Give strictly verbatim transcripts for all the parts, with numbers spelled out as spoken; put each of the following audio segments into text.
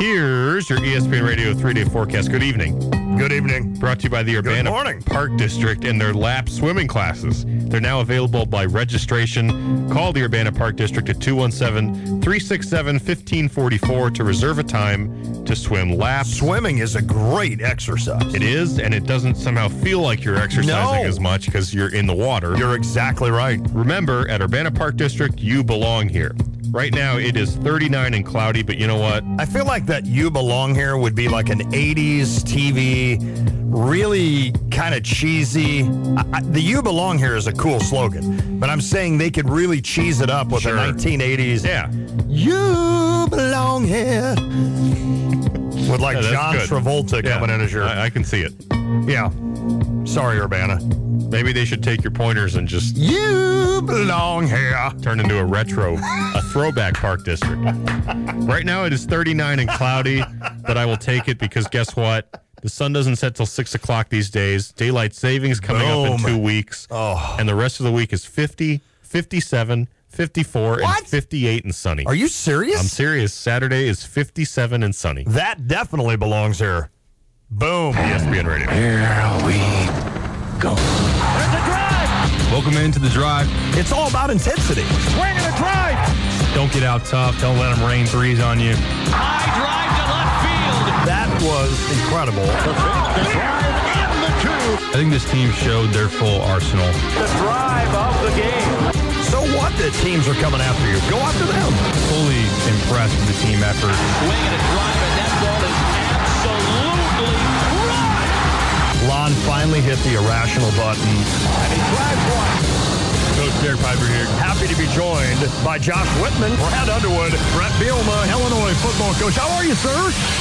Here's your E S P N Radio three-day forecast. Good evening. Good evening. Brought to you by the Urbana Park District and their lap swimming classes. They're now available by registration. Call the Urbana Park District at two one seven, three six seven, one five four four to reserve a time to swim laps. Swimming is a great exercise. It is, and it doesn't somehow feel like you're exercising No. as much because you're in the water. You're exactly right. Remember, at Urbana Park District, you belong here. Right now, it is thirty-nine and cloudy, but you know what? I feel like that "You Belong Here" would be like an eighties T V, really kind of cheesy. I, I, the "You Belong Here" is a cool slogan, but I'm saying they could really cheese it up with Sure. the nineteen eighties. Yeah. You belong here. With like Yeah, that's John good. Travolta Yeah, coming in as your. I, I can see it. Yeah. Sorry, Urbana. Maybe they should take your pointers and just You belong here. turn into a retro, a throwback Park District. Right now it is thirty-nine and cloudy, but I will take it because guess what? The sun doesn't set till six o'clock these days. Daylight savings coming up in Boom. two weeks. Oh. And the rest of the week is fifty, fifty-seven, fifty-four, What? and fifty-eight and sunny. Are you serious? I'm serious. Saturday is fifty-seven and sunny. That definitely belongs here. Boom. E S P N Radio. Here we go. There's a drive. Welcome into the drive. It's all about intensity. Swing and a drive. Don't get out tough. Don't let them rain threes on you. High drive to left field. That was incredible. The drive and the two. I think this team showed their full arsenal. The drive of the game. So what that teams are coming after you? Go after them. Fully impressed with the team effort. Swing and a drive, and that ball is absolutely fried. Lon finally hit the irrational button. And he drives one. Coach Derek Piper here. Happy to be joined by Josh Whitman, Brad Underwood, Brett Bielema, Illinois football coach. How are you, sir?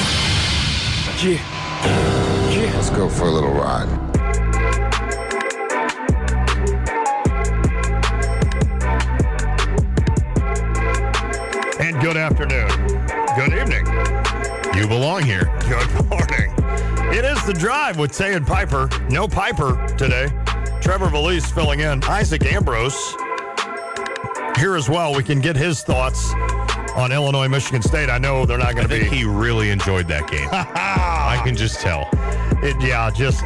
Yeah. Yeah. Let's go for a little ride. And good afternoon. Good evening. You belong here. Good morning. It is The Drive with Tay and Piper. No Piper today. Trevor Valise filling in. Isaac Ambrose here as well. We can get his thoughts on Illinois, Michigan State. I know they're not I going to think be. he really enjoyed that game. I can just tell. It, yeah, just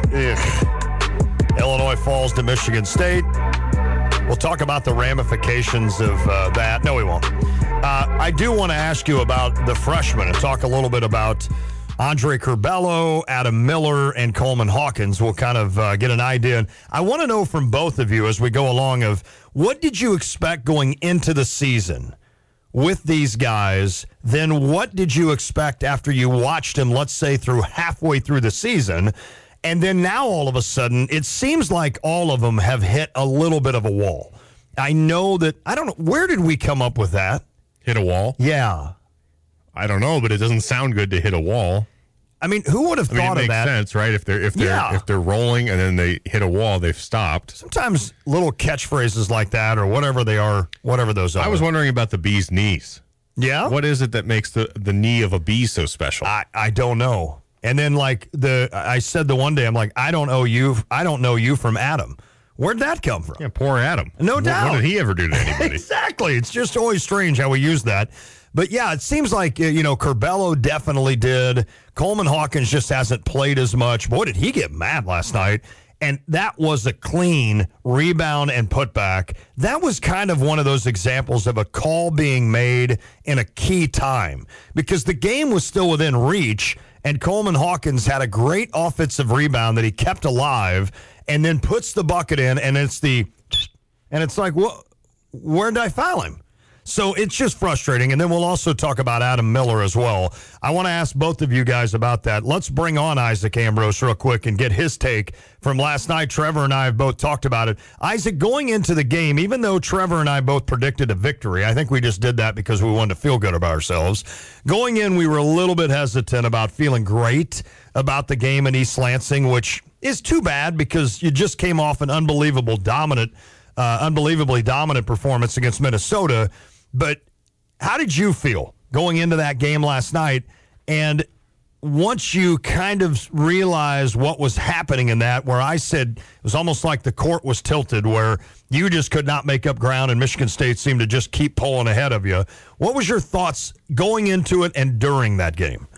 ugh. Illinois falls to Michigan State. We'll talk about the ramifications of uh, that. No, we won't. Uh, I do want to ask you about the freshmen and talk a little bit about Andre Curbelo, Adam Miller, and Coleman Hawkins. We'll kind of uh, get an idea. And I want to know from both of you as we go along of what did you expect going into the season with these guys? Then what did you expect after you watched them, let's say, through halfway through the season? And then now all of a sudden, it seems like all of them have hit a little bit of a wall. I know that, I don't know, where did we come up with that? Hit a wall? Yeah. I don't know, but it doesn't sound good to hit a wall. I mean, who would have I mean, thought it of makes that? sense, right? If they're if they're Yeah. if they're rolling and then they hit a wall, they've stopped. Sometimes little catchphrases like that or whatever they are, whatever those are. I was wondering about the bee's knees. Yeah? What is it that makes the, the knee of a bee so special? I, I don't know. And then like the I said the one day, I'm like, I don't know you I don't know you from Adam. Where'd that come from? yeah, poor Adam. No What- doubt. What did he ever do to anybody? Exactly. It's just always strange how we use that. But yeah, it seems like, uh, you know, Curbelo definitely did. Coleman Hawkins just hasn't played as much. Boy, did he get mad last night. And that was a clean rebound and putback. That was kind of one of those examples of a call being made in a key time because the game was still within reach. And Coleman Hawkins had a great offensive rebound that he kept alive and then puts the bucket in. And it's the, and it's like, well, where did I foul him? So it's just frustrating. And then we'll also talk about Adam Miller as well. I want to ask both of you guys about that. Let's bring on Isaac Ambrose real quick and get his take from last night. Trevor and I have both talked about it. Isaac, going into the game, even though Trevor and I both predicted a victory, I think we just did that because we wanted to feel good about ourselves. Going in, we were a little bit hesitant about feeling great about the game in East Lansing, which is too bad because you just came off an unbelievable dominant, uh, unbelievably dominant performance against Minnesota. But how did you feel going into that game last night? And once you kind of realized what was happening in that, where I said it was almost like the court was tilted, where you just could not make up ground and Michigan State seemed to just keep pulling ahead of you. What was your thoughts going into it and during that game?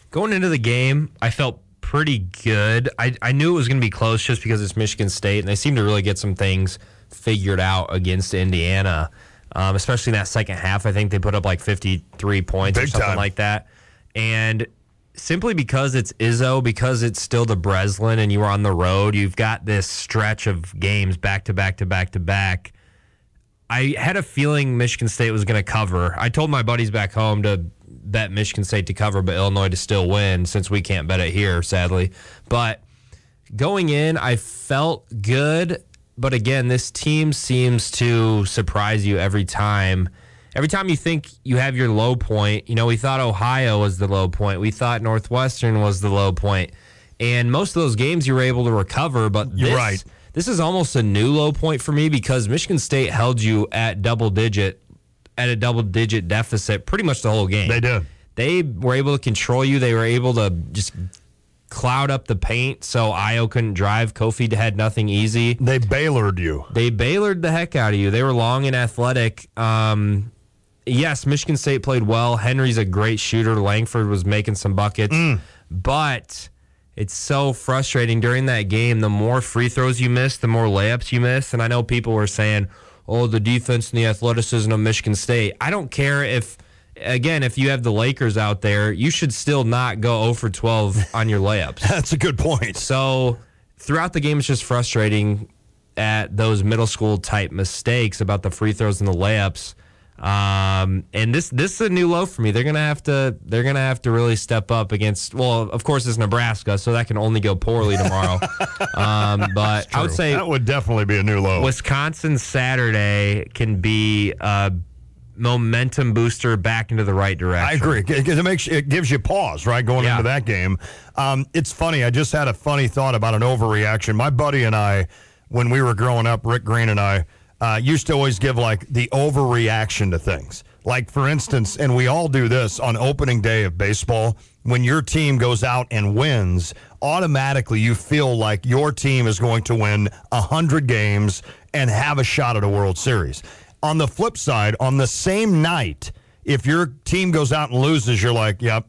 Going into the game, I felt pretty good. I, I knew it was going to be close just because it's Michigan State, and they seem to really get some things figured out against Indiana, um, especially in that second half. I think they put up like fifty-three points Big or something time. like that. And simply because it's Izzo, because it's still the Breslin and you were on the road, you've got this stretch of games back to back to back to back. I had a feeling Michigan State was going to cover. I told my buddies back home to bet Michigan State to cover, but Illinois to still win, since we can't bet it here, sadly. But going in, I felt good. But again, this team seems to surprise you every time. Every time you think you have your low point, you know, we thought Ohio was the low point. We thought Northwestern was the low point. And most of those games you were able to recover, but this, You're right. this is almost a new low point for me because Michigan State held you at double digit, at a double digit deficit pretty much the whole game. They did. They were able to control you. They were able to just cloud up the paint so Io couldn't drive. Kofi had nothing easy. They Baylored you. They Baylored the heck out of you. They were long and athletic. Um, yes, Michigan State played well. Henry's a great shooter. Langford was making some buckets. Mm. But it's so frustrating during that game. The more free throws you miss, the more layups you miss. And I know people were saying, oh, the defense and the athleticism of Michigan State. I don't care if, again, if you have the Lakers out there, you should still not go zero for twelve on your layups. That's a good point. So throughout the game, it's just frustrating at those middle school type mistakes about the free throws and the layups. Um, and this this is a new low for me. They're gonna have to they're gonna have to really step up against. Well, of course, it's Nebraska, so that can only go poorly tomorrow. um, but I would say that would definitely be a new low. Wisconsin Saturday can be a momentum booster back into the right direction. I agree. It, it makes it gives you pause, right, going Yeah. into that game. Um, it's funny. I just had a funny thought about an overreaction. My buddy and I, when we were growing up, Rick Green and I, uh, used to always give like the overreaction to things. Like, for instance, and we all do this on opening day of baseball, when your team goes out and wins, automatically you feel like your team is going to win one hundred games and have a shot at a World Series. On the flip side, on the same night, if your team goes out and loses, you're like, yep,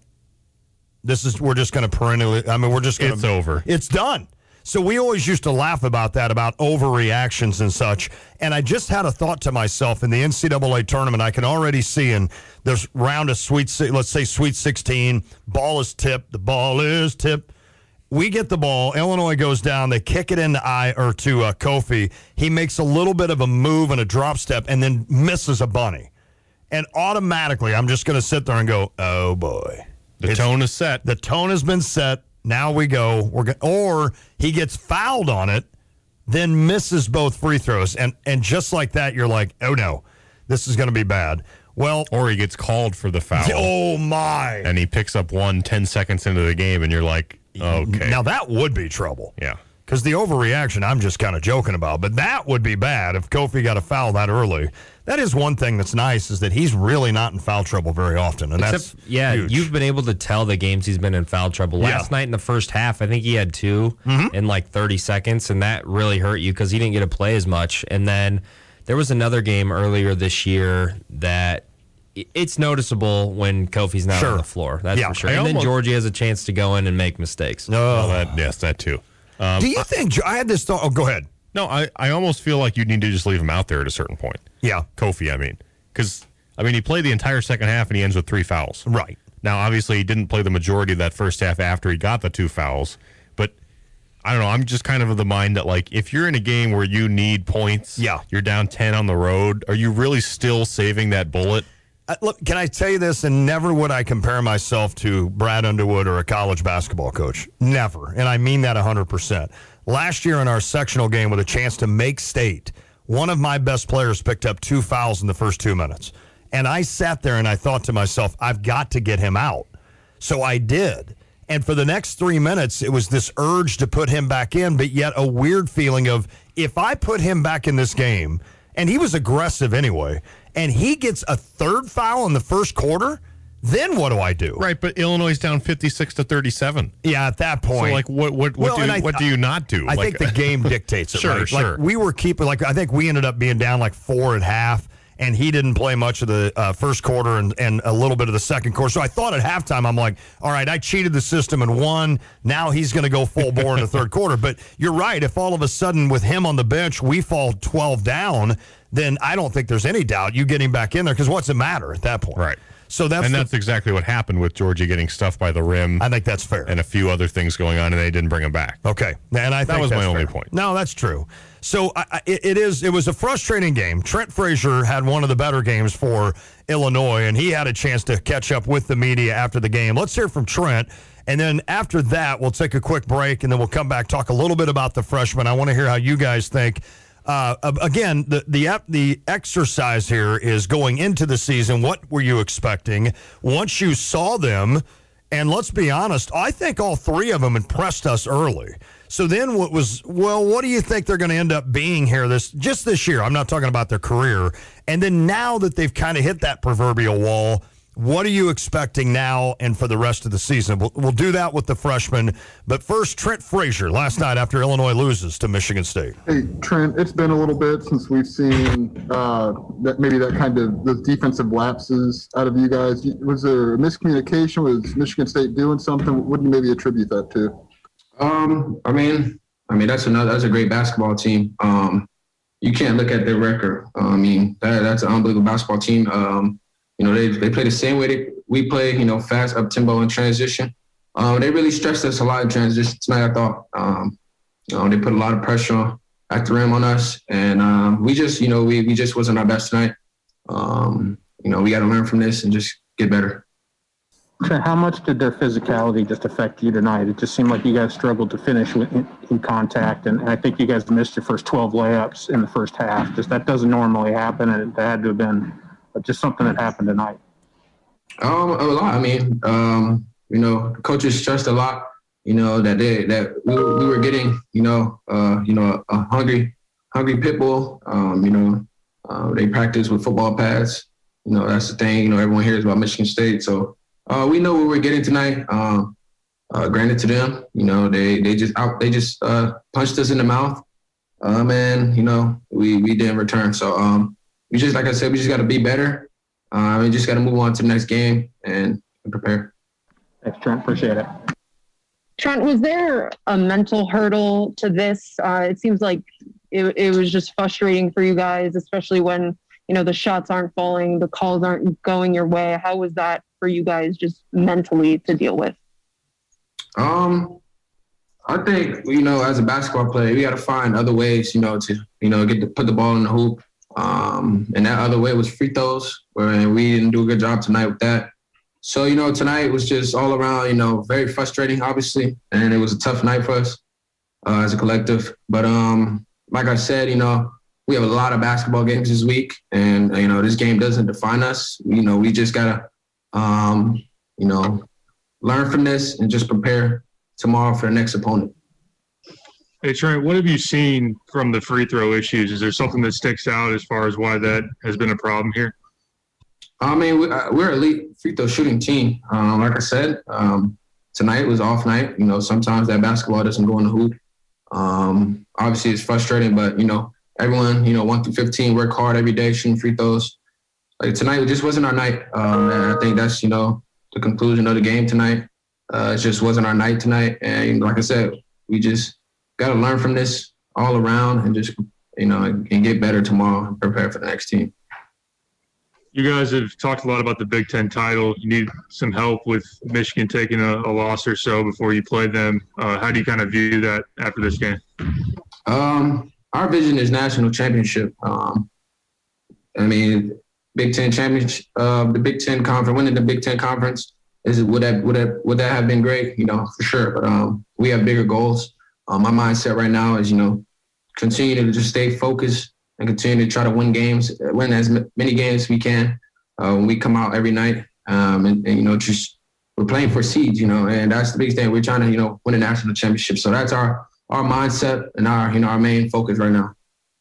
this is, we're just going to perennially, I mean, we're just going to. It's over. It's done. So we always used to laugh about that, about overreactions and such. And I just had a thought to myself in the N C double A tournament. I can already see in this round of Sweet, Si- let's say Sweet sixteen, ball is tipped, the ball is tipped. We get the ball. Illinois goes down. They kick it into I or to uh, Kofi. He makes a little bit of a move and a drop step, and then misses a bunny. And automatically, I'm just going to sit there and go, "Oh boy, The It's- tone is set. The tone has been set. Now we go. We're go- or he gets fouled on it, then misses both free throws, and and just like that, you're like, "Oh no, this is going to be bad." Well, Or he gets called for the foul. oh my! And he picks up one ten seconds into the game, and you're like, okay. Now that would be trouble. Yeah. Because the overreaction, I'm just kind of joking about, but that would be bad if Kofi got a foul that early. That is one thing that's nice, is that he's really not in foul trouble very often, and Except, that's yeah, huge. you've been able to tell the games he's been in foul trouble. Last Yeah. night in the first half, I think he had two Mm-hmm. in like thirty seconds, and that really hurt you because he didn't get to play as much. And then there was another game earlier this year that i- it's noticeable when Kofi's not Sure. on the floor. That's Yeah. for sure. I And then almost- Georgie has a chance to go in and make mistakes. Oh. Well, that, yes, that too. Um, Do you think I had this thought? Oh, go ahead. no, I, I almost feel like you need to just leave him out there at a certain point. Yeah, Kofi, I mean. Because, I mean, he played the entire second half, and he ends with three fouls. right. Now, obviously, he didn't play the majority of that first half after he got the two fouls. But, I don't know, I'm just kind of of the mind that, like, if you're in a game where you need points, Yeah. you're down ten on the road, are you really still saving that bullet? Uh, look, can I tell you this? And never would I compare myself to Brad Underwood or a college basketball coach. Never. And I mean that one hundred percent. Last year in our sectional game with a chance to make state, one of my best players picked up two fouls in the first two minutes. And I sat there and I thought to myself, I've got to get him out. So I did. And for the next three minutes, it was this urge to put him back in, but yet a weird feeling of, if I put him back in this game, and he was aggressive anyway, and he gets a third foul in the first quarter, then what do I do? Right, but Illinois is down fifty-six to thirty-seven. Yeah, at that point. So, like, what what, what, Well, do, and I- what do you not do? I like, think the game dictates it, Sure, right? sure. Like, we were keeping, like, I think we ended up being down like four at half, and he didn't play much of the uh, first quarter and, and a little bit of the second quarter. So I thought at halftime, I'm like, all right, I cheated the system and won. Now he's going to go full bore in the third quarter. But you're right. If all of a sudden with him on the bench, we fall twelve down, then I don't think there's any doubt you get him back in there, because what's it matter at that point? Right. So that's and the, that's exactly what happened with Georgia getting stuffed by the rim. I think that's fair. And a few other things going on, and they didn't bring him back. Okay. And I that think was that's my only fair. point. No, that's true. So I, I, it is. It was a frustrating game. Trent Frazier had one of the better games for Illinois, and he had a chance to catch up with the media after the game. Let's hear from Trent. And then after that, we'll take a quick break, and then we'll come back, talk a little bit about the freshmen. I want to hear how you guys think. Uh, again, the, the the exercise here is going into the season. What were you expecting once you saw them? And let's be honest, I think all three of them impressed us early. So then what was, well, what do you think they're going to end up being here this just this year? I'm not talking about their career. And then now that they've kind of hit that proverbial wall, what are you expecting now and for the rest of the season? We'll, we'll do that with the freshmen. But first, Trent Frazier, last night after Illinois loses to Michigan State. Hey, Trent, it's been a little bit since we've seen uh, that maybe that kind of those defensive lapses out of you guys. Was there a miscommunication? Was Michigan State doing something? What do you maybe attribute that to? Um, I mean, I mean that's another that's a great basketball team. Um, you can't look at their record. Uh, I mean, that, that's an unbelievable basketball team. Um, You know, they they play the same way they, we play, you know, fast, up-tempo, and transition. Um, they really stressed us a lot in transition tonight, I thought. Um, you know, they put a lot of pressure on, at the rim on us. And um, we just, you know, we, we just wasn't our best tonight. Um, you know, we got to learn from this and just get better. How much did their physicality just affect you tonight? It just seemed like you guys struggled to finish with, in, in contact, and, and I think you guys missed your first twelve layups in the first half. Just that doesn't normally happen, and it had to have been just something that happened tonight. Um, a lot. I mean, um, you know, the coaches stressed a lot. You know that they that we, we were getting, you know, uh, you know, a hungry, hungry pit bull. Um, you know, uh, they practice with football pads. You know, that's the thing. You know, everyone hears about Michigan State, so uh, we know what we're getting tonight. Um, uh, granted to them, you know, they they just out they just uh, punched us in the mouth. Um, and you know, we we didn't return. So um. We just, like I said, we just got to be better. Uh, we just got to move on to the next game and prepare. Thanks, Trent. Appreciate it. Trent, was there a mental hurdle to this? Uh, it seems like it, it was just frustrating for you guys, especially when, you know, the shots aren't falling, the calls aren't going your way. How was that for you guys just mentally to deal with? Um, I think, you know, as a basketball player, we got to find other ways, you know, to, you know, get to put the ball in the hoop. Um, and that other way was free throws, where we didn't do a good job tonight with that. So, you know, tonight was just all around, you know, very frustrating, obviously. And it was a tough night for us uh, as a collective. But um, like I said, you know, we have a lot of basketball games this week. And, you know, this game doesn't define us. You know, we just got to, um, you know, learn from this and just prepare tomorrow for the next opponent. Hey, Trent, what have you seen from the free throw issues? Is there something that sticks out as far as why that has been a problem here? I mean, we're an elite free throw shooting team. Um, like I said, um, tonight was off night. You know, sometimes that basketball doesn't go in the hoop. Um, obviously, it's frustrating, but, you know, everyone, you know, one through fifteen work hard every day shooting free throws. Like tonight, it just wasn't our night. Um, and I think that's, you know, the conclusion of the game tonight. Uh, it just wasn't our night tonight. And like I said, we just got to learn from this all around and just, you know, and get better tomorrow and prepare for the next team. You guys have talked a lot about the Big Ten title. You need some help with Michigan taking a, a loss or so before you play them. Uh, how do you kind of view that after this game? Um, our vision is national championship. Um, I mean, Big Ten championship, uh, the Big Ten conference, winning the Big Ten conference is would that would that would that have been great? You know, for sure. But um, we have bigger goals. Um, my mindset right now is, you know, continue to just stay focused and continue to try to win games, win as many games as we can uh, when we come out every night. Um, and, and, you know, just we're playing for seeds, you know, and that's the big thing. We're trying to, you know, win a national championship. So that's our our mindset and our, you know, our main focus right now.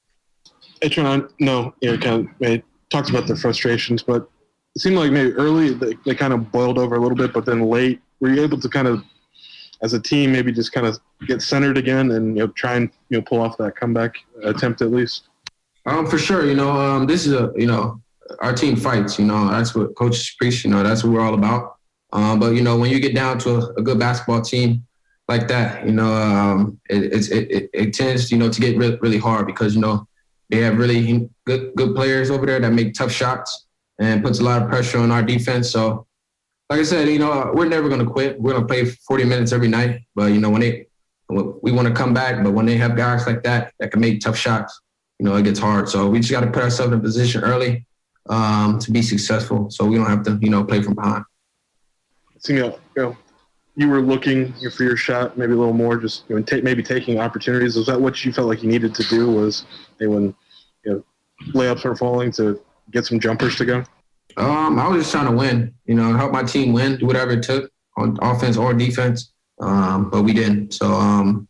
Hey, Trent, I know you know, kind of made, talked about the frustrations, but it seemed like maybe early they, they kind of boiled over a little bit, but then late, were you able to kind of, as a team, maybe just kind of get centered again and, you know, try and, you know, pull off that comeback attempt at least? Um, for sure. You know, um, this is a, you know, our team fights. You know, that's what coaches preach. You know, that's what we're all about. Um, but you know, when you get down to a, a good basketball team like that, you know, um, it, it's it, it, it tends, you know, to get really, really hard because you know they have really good good players over there that make tough shots and puts a lot of pressure on our defense. So, like I said, you know, we're never going to quit. We're going to play forty minutes every night. But you know, when they we want to come back, but when they have guys like that that can make tough shots, you know, it gets hard. So we just got to put ourselves in a position early um, to be successful, so we don't have to, you know, play from behind. So, you know, you know, you were looking for your shot, maybe a little more, just you know, take, maybe taking opportunities. Was that what you felt like you needed to do? Was hey, when you know layups are falling to get some jumpers to go? Um, I was just trying to win, you know, help my team win, do whatever it took on offense or defense. Um, but we didn't. So um,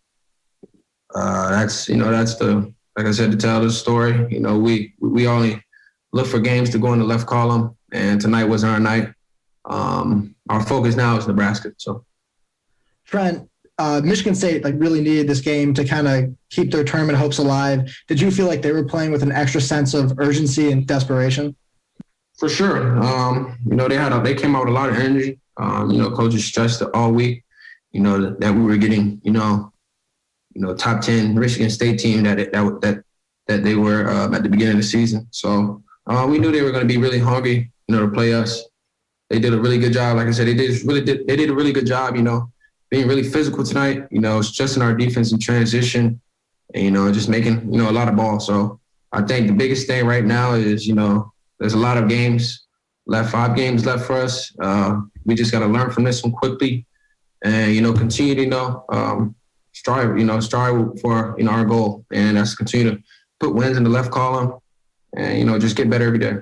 uh, that's, you know, that's the, like I said, to tell the story, you know, we, we only look for games to go in the left column, and tonight wasn't our night. Um, our focus now is Nebraska. So Trent, uh, Michigan State like really needed this game to kind of keep their tournament hopes alive. Did you feel like they were playing with an extra sense of urgency and desperation? For sure. Um, you know, they had a, they came out with a lot of energy. Um, you know, coaches stressed it all week, you know, that, that we were getting, you know, you know, top ten Michigan State team that that that that they were uh, at the beginning of the season. So uh, we knew they were going to be really hungry, you know, to play us. They did a really good job. Like I said, they did really did they did a really good job, you know, being really physical tonight. You know, stressing our defense in transition, and you know, just making, you know, a lot of balls. So I think the biggest thing right now is, you know, there's a lot of games left, five games left for us. Uh, we just got to learn from this one quickly, and you know, continue to, you know, um, strive, you know, strive for, you know, our goal, and that's to continue to put wins in the left column, and you know, just get better every day.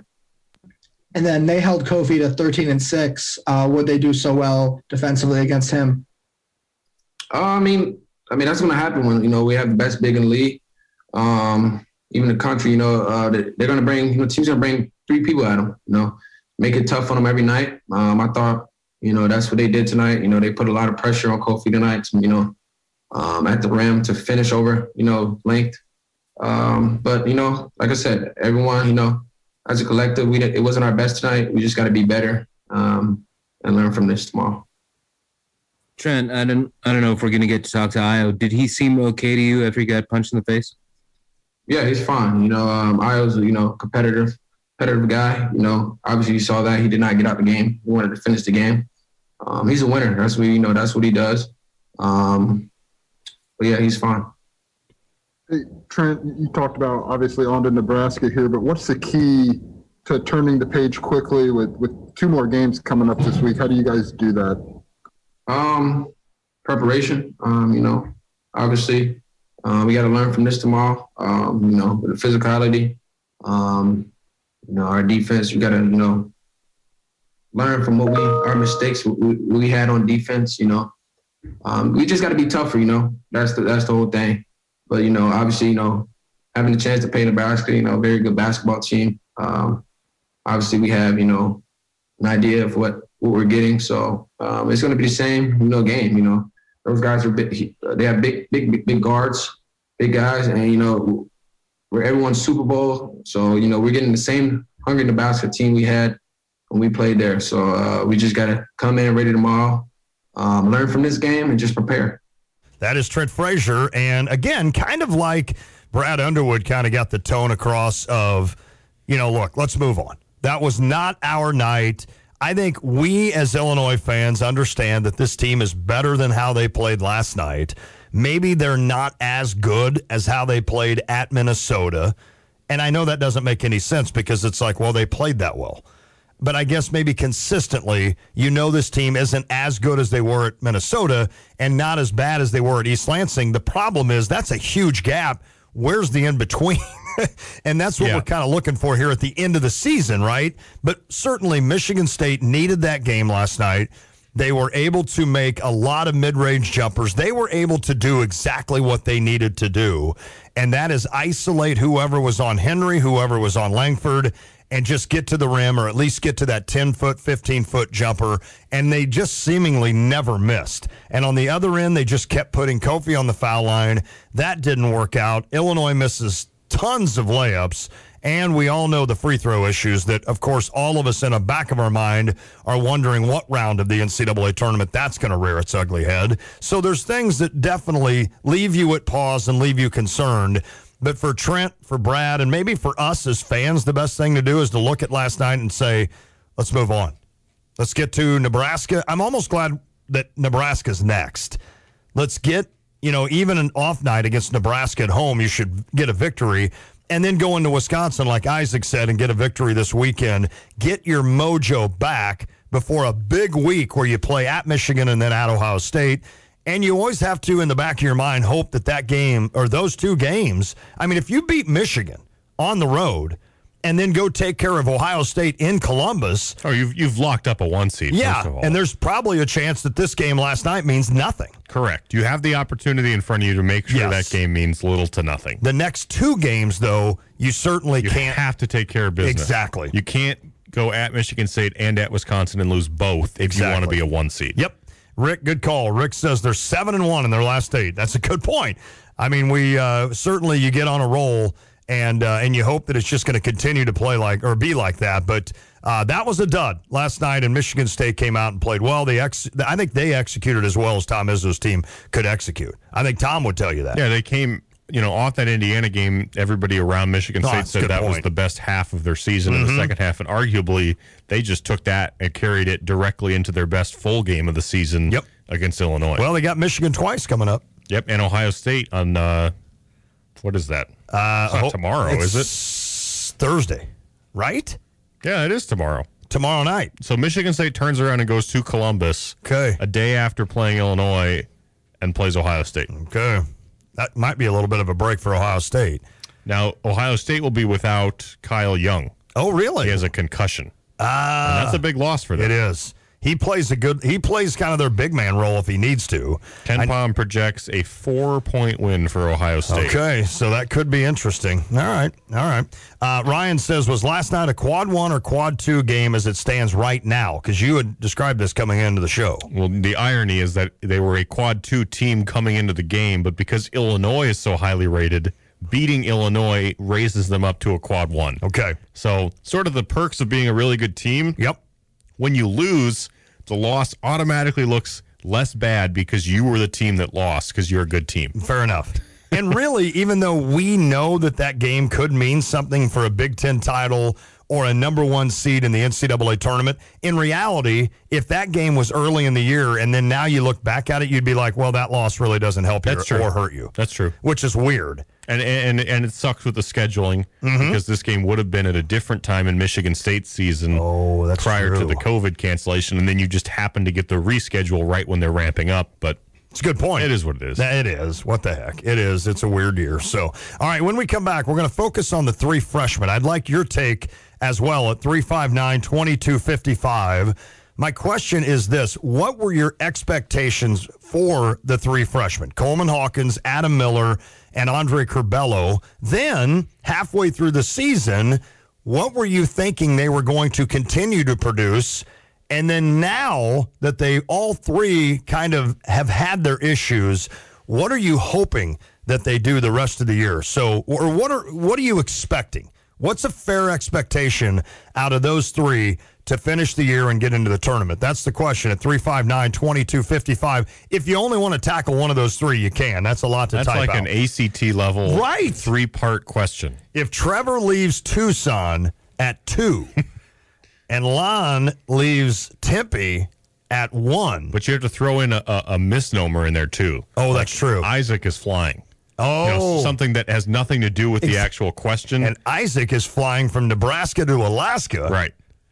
And then they held Kofi to thirteen and six. Uh, would they do so well defensively against him? Uh, I mean, I mean that's going to happen when, you know, we have the best big in the league, um, even the country. You know, uh, they're going to bring, you know, teams going to bring three people at them. You know, make it tough on them every night. Um, I thought, you know, that's what they did tonight. You know, they put a lot of pressure on Kofi tonight. You know, um, at the rim to finish over, you know, length. Um, but you know, like I said, everyone, you know, as a collective, we it wasn't our best tonight. We just got to be better um, and learn from this tomorrow. Trent, I don't, I don't know if we're gonna get to talk to Ayo. Did he seem okay to you after he got punched in the face? Yeah, he's fine. You know, um, Ayo's you know competitive, competitive guy. You know, obviously you saw that he did not get out the game. He wanted to finish the game. Um, he's a winner. That's what you know. That's what he does. Um, but yeah, he's fine. Hey, Trent, you talked about obviously on to Nebraska here, but what's the key to turning the page quickly with, with two more games coming up this week? How do you guys do that? Um, preparation. Um, you know, obviously uh, we got to learn from this tomorrow. Um, you know, the physicality. Um, you know, our defense. We got to you know learn from what we our mistakes we, we had on defense. You know, um, we just got to be tougher. You know, that's the that's the whole thing. But, you know, obviously, you know, having the chance to play Nebraska, you know, very good basketball team. Um, obviously, we have, you know, an idea of what, what we're getting. So um, it's going to be the same, you know, game. You know, those guys are big. They have big, big, big, big guards, big guys. And, you know, we're everyone's Super Bowl. So, you know, we're getting the same Hungry Nebraska team we had when we played there. So uh, we just got to come in ready tomorrow, um, learn from this game, and just prepare. That is Trent Frazier. And again, kind of like Brad Underwood kind of got the tone across of, you know, look, let's move on. That was not our night. I think we as Illinois fans understand that this team is better than how they played last night. Maybe they're not as good as how they played at Minnesota. And I know that doesn't make any sense because it's like, well, they played that well. But I guess maybe consistently, you know this team isn't as good as they were at Minnesota and not as bad as they were at East Lansing. The problem is that's a huge gap. Where's the in-between? And that's what yeah. we're kind of looking for here at the end of the season, right? But certainly Michigan State needed that game last night. They were able to make a lot of mid-range jumpers. They were able to do exactly what they needed to do, and that is isolate whoever was on Henry, whoever was on Langford, and just get to the rim or at least get to that ten-foot, fifteen-foot jumper, and they just seemingly never missed. And on the other end, they just kept putting Kofi on the foul line. That didn't work out. Illinois misses tons of layups, And we all know the free throw issues that, of course, all of us in the back of our mind are wondering what round of the N C double A tournament that's going to rear its ugly head. So there's things that definitely leave you at pause and leave you concerned. But for Trent, for Brad, and maybe for us as fans, the best thing to do is to look at last night and say, let's move on. Let's get to Nebraska. I'm almost glad that Nebraska's next. Let's get, you know, even an off night against Nebraska at home, you should get a victory. And then go into Wisconsin, like Isaac said, and get a victory this weekend. Get your mojo back before a big week where you play at Michigan and then at Ohio State. And you always have to, in the back of your mind, hope that that game or those two games, I mean, if you beat Michigan on the road and then go take care of Ohio State in Columbus. Oh, you've, you've locked up a one seed, yeah, first of all. And there's probably a chance that this game last night means nothing. Correct. You have the opportunity in front of you to make sure Yes. that game means little to nothing. The next two games, though, you certainly You can't. have to take care of business. Exactly. You can't go at Michigan State and at Wisconsin and lose both if you want to Exactly. be a one seed. Yep. Rick, good call. Rick says they're seven and one in their last eight. That's a good point. I mean, we uh, certainly you get on a roll. And uh, and you hope that it's just going to continue to play like or be like that. But uh, that was a dud last night, and Michigan State came out and played well. They ex- I think they executed as well as Tom Izzo's team could execute. I think Tom would tell you that. Yeah, they came, you know, off that Indiana game. Everybody around Michigan Oh, State that's a said good that was point. the best half of their season in Mhm. the second half, and arguably they just took that and carried it directly into their best full game of the season Yep. against Illinois. Well, they got Michigan twice coming up. Yep, and Ohio State on uh, what is that? Uh, It's not oh, tomorrow, it's is it? Thursday, right? Yeah, it is tomorrow. Tomorrow night. So Michigan State turns around and goes to Columbus Okay. a day after playing Illinois and plays Ohio State. Okay. That might be a little bit of a break for Ohio State. Now, Ohio State will be without Kyle Young. Oh, really? He has a concussion. Ah, And that's a big loss for them. It is. He plays a good. He plays kind of their big man role if he needs to. Ken Palm projects a four-point win for Ohio State. Okay, so that could be interesting. All right, all right. Uh, Ryan says, was last night a quad one or quad two game as it stands right now? Because you had described this coming into the show. Well, the irony is that they were a quad two team coming into the game, but because Illinois is so highly rated, beating Illinois raises them up to a quad one. Okay. So sort of the perks of being a really good team. Yep. When you lose, the loss automatically looks less bad because you were the team that lost because you're a good team. Fair enough. And really, even though we know that that game could mean something for a Big Ten title or a number one seed in the N C double A tournament, in reality, if that game was early in the year and then now you look back at it, you'd be like, well, that loss really doesn't help you That's or, true. or hurt you. That's true. Which is weird. And and and it sucks with the scheduling Mhm. because this game would have been at a different time in Michigan State's season oh, that's prior true. to the COVID cancellation, and then you just happen to get the reschedule right when they're ramping up. But it's a good point. It is what it is. It is. What the heck? It is. It's a weird year. So, all right, when we come back, we're going to focus on the three freshmen. I'd like your take as well at three five nine, two two five five. My question is this. What were your expectations for the three freshmen? Coleman Hawkins, Adam Miller, and Andre Curbelo. Then, halfway through the season, what were you thinking they were going to continue to produce? And then now that they all three kind of have had their issues, what are you hoping that they do the rest of the year? So, or what are what are you expecting? What's a fair expectation out of those three to finish the year and get into the tournament? That's the question at three five nine, two two five five. If you only want to tackle one of those three, you can. That's a lot to that's type like out. an A C T level Right. three-part question. If Trevor leaves Tucson at two and Lon leaves Tempe at one. But you have to throw in a, a, a misnomer in there, too. Oh, that's true. Isaac is flying. Oh. You know, something that has nothing to do with the Ex- actual question. And Isaac is flying from Nebraska to Alaska. Right.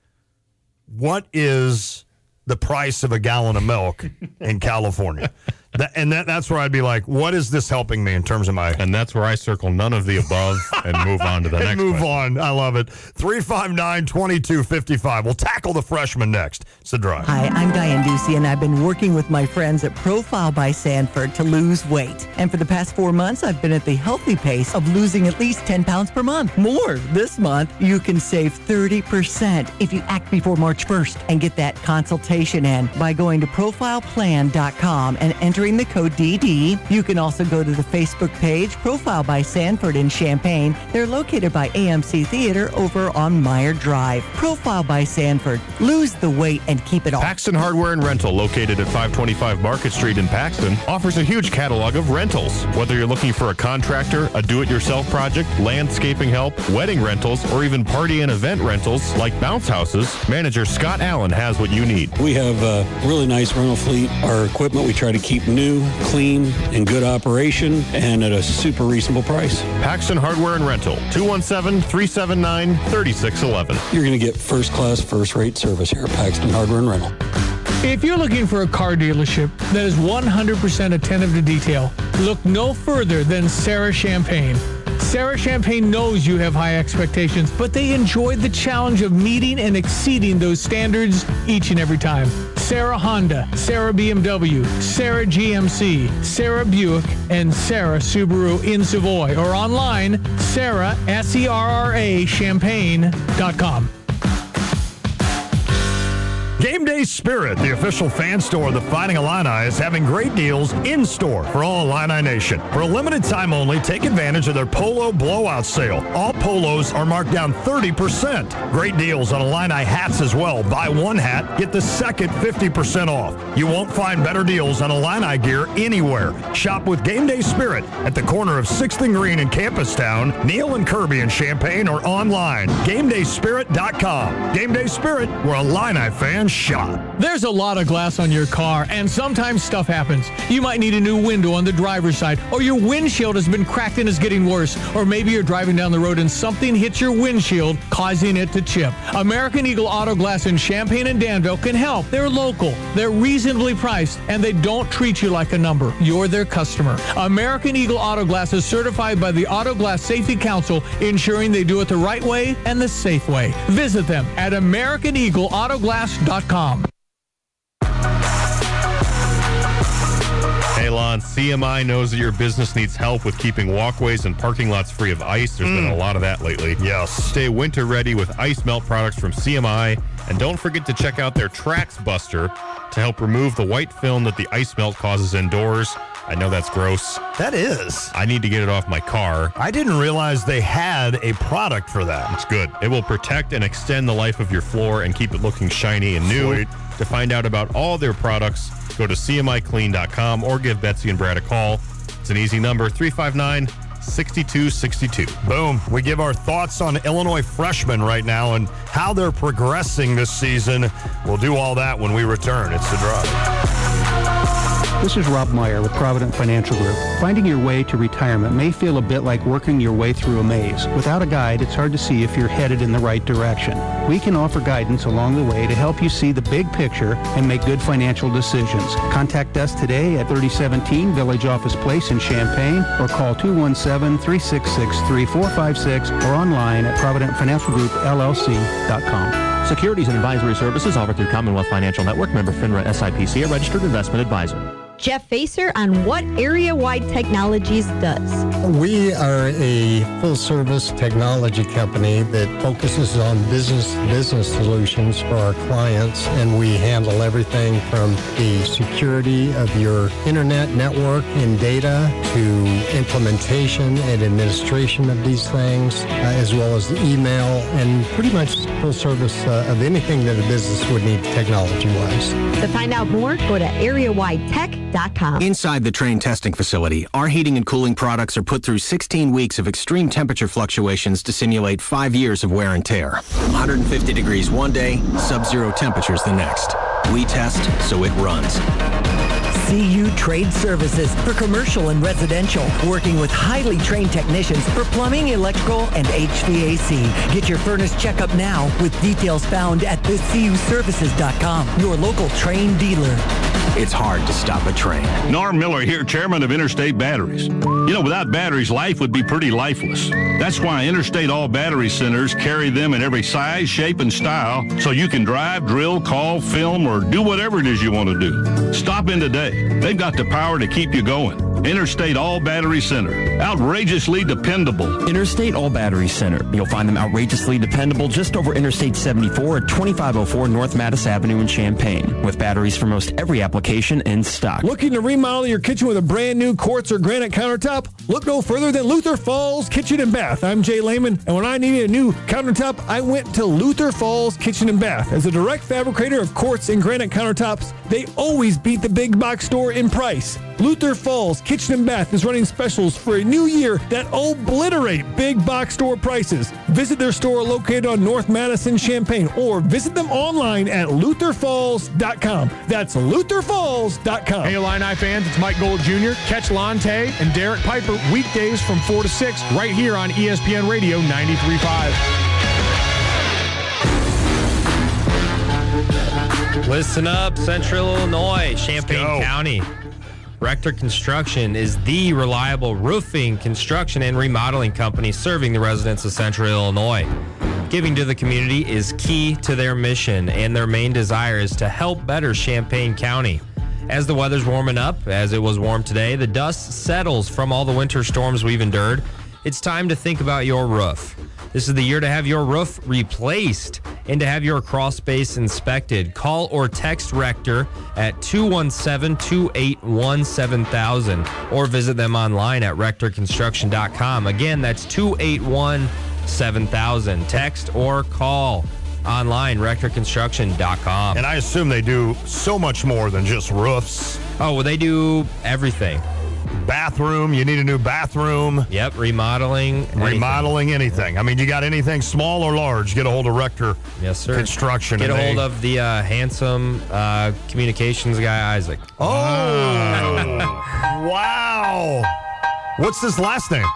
What is the price of a gallon of milk in California? That, and that, that's where I'd be like, what is this helping me in terms of my... And that's where I circle none of the above and move on to the and next move question. on. I love it. three five nine, two two five five. We'll tackle the freshman next. It's The Drive. Hi, I'm Diane Ducey, and I've been working with my friends at Profile by Sanford to lose weight. And for the past four months, I've been at the healthy pace of losing at least ten pounds per month. More. This month, you can save thirty percent if you act before March first and get that consultation in by going to profile plan dot com and entering entering the code D D. You can also go to the Facebook page, Profile by Sanford in Champaign. They're located by A M C Theater over on Meyer Drive. Profile by Sanford. Lose the weight and keep it off. Paxton Hardware and Rental, located at five twenty-five Market Street in Paxton, offers a huge catalog of rentals. Whether you're looking for a contractor, a do-it-yourself project, landscaping help, wedding rentals, or even party and event rentals like bounce houses, manager Scott Allen has what you need. We have a really nice rental fleet. Our equipment we try to keep new, clean, and good operation, and at a super reasonable price. Paxton Hardware and Rental, two one seven, three seven nine, three six one one. You're going to get first-class, first-rate service here at Paxton Hardware and Rental. If you're looking for a car dealership that is one hundred percent attentive to detail, look no further than Sarah Champagne. Sarah Champagne knows you have high expectations, but they enjoy the challenge of meeting and exceeding those standards each and every time. Sarah Honda, Sarah B M W, Sarah G M C, Sarah Buick, and Sarah Subaru in Savoy, or online, Sarah, S E R R A, champagne dot com. Game Day Spirit, the official fan store of the Fighting Illini, is having great deals in-store for all Illini Nation. For a limited time only, take advantage of their Polo Blowout Sale. All polos are marked down thirty percent. Great deals on Illini hats as well. Buy one hat, get the second fifty percent off. You won't find better deals on Illini gear anywhere. Shop with Game Day Spirit at the corner of sixth and Green in Campustown, Neal and Kirby in Champaign, or online, game day spirit dot com. Game Day Spirit, where Illini fans shop. There's a lot of glass on your car, and sometimes stuff happens. You might need a new window on the driver's side, or your windshield has been cracked and is getting worse, or maybe you're driving down the road and something hits your windshield, causing it to chip. American Eagle Auto Glass in Champaign and Danville can help. They're local, they're reasonably priced, and they don't treat you like a number. You're their customer. American Eagle Auto Glass is certified by the Auto Glass Safety Council, ensuring they do it the right way and the safe way. Visit them at american eagle auto glass dot com. Hey, Lon, C M I knows that your business needs help with keeping walkways and parking lots free of ice. There's mm. been a lot of that lately. Yes. Stay winter ready with ice melt products from C M I. And don't forget to check out their Trax Buster to help remove the white film that the ice melt causes indoors. I know that's gross. That is. I need to get it off my car. I didn't realize they had a product for that. It's good. It will protect and extend the life of your floor and keep it looking shiny and new. Sweet. To find out about all their products, go to C M I clean dot com or give Betsy and Brad a call. It's an easy number, three five nine, six two six two. Boom. We give our thoughts on Illinois freshmen right now and how they're progressing this season. We'll do all that when we return. It's The Drive. This is Rob Meyer with Provident Financial Group. Finding your way to retirement may feel a bit like working your way through a maze. Without a guide, it's hard to see if you're headed in the right direction. We can offer guidance along the way to help you see the big picture and make good financial decisions. Contact us today at thirty seventeen Village Office Place in Champaign or call two one seven, three six six, three four five six or online at provident financial group L L C dot com. Securities and advisory services offered through Commonwealth Financial Network, member FINRA S I P C, a registered investment advisor. Jeff Facer on what Area-Wide Technologies does. We are a full-service technology company that focuses on business-to-business solutions for our clients, and we handle everything from the security of your internet network and data to implementation and administration of these things, uh, as well as the email and pretty much full service uh, of anything that a business would need technology-wise. To find out more, go to area wide tech dot com. Inside the Trane testing facility, our heating and cooling products are put through sixteen weeks of extreme temperature fluctuations to simulate five years of wear and tear. one hundred fifty degrees one day, sub-zero temperatures the next. We test so it runs. C U Trade Services for commercial and residential, working with highly trained technicians for plumbing, electrical, and H V A C. Get your furnace checkup now with details found at the c u services dot com, your local Trane dealer. It's hard to stop a train. Norm Miller here, chairman of Interstate Batteries. You know, without batteries, life would be pretty lifeless. That's why Interstate All Battery Centers carry them in every size, shape, and style, so you can drive, drill, call, film, or do whatever it is you want to do. Stop in today. They've got the power to keep you going. Interstate All Battery Center. Outrageously dependable. Interstate All Battery Center. You'll find them outrageously dependable just over Interstate seventy-four at twenty-five oh four North Mattis Avenue in Champaign, with batteries for most every application in stock. Looking to remodel your kitchen with a brand new quartz or granite countertop? Look no further than Luther Falls Kitchen and Bath. I'm Jay Lehman, and when I needed a new countertop, I went to Luther Falls Kitchen and Bath. As a direct fabricator of quartz and granite countertops, they always beat the big box store in price. Luther Falls Kitchen and Bath is running specials for a new year that obliterate big box store prices. Visit their store located on North Madison, Champaign, or visit them online at luther falls dot com. That's luther falls dot com. Hey, Illini fans, it's Mike Gold Junior Catch Lonte and Derek Piper weekdays from four to six right here on E S P N Radio ninety-three point five. Listen up, Central Illinois, Champaign County. Rector Construction is the reliable roofing, construction, and remodeling company serving the residents of Central Illinois. Giving to the community is key to their mission, and their main desire is to help better Champaign County. As the weather's warming up, as it was warm today, the dust settles from all the winter storms we've endured. It's time to think about your roof. This is the year to have your roof replaced and to have your crawl space inspected. Call or text Rector at two one seven, two eight one, seven thousand or visit them online at rector construction dot com. Again, that's two eight one, seven thousand. Text or call online, rector construction dot com. And I assume they do so much more than just roofs. Oh, well, they do everything. Bathroom, you need a new bathroom. Yep, remodeling. Anything. Remodeling anything. I mean, you got anything small or large, get a hold of Rector yes, sir. Construction. Get a they... hold of the uh, handsome uh, communications guy, Isaac. Oh, wow. What's his last name?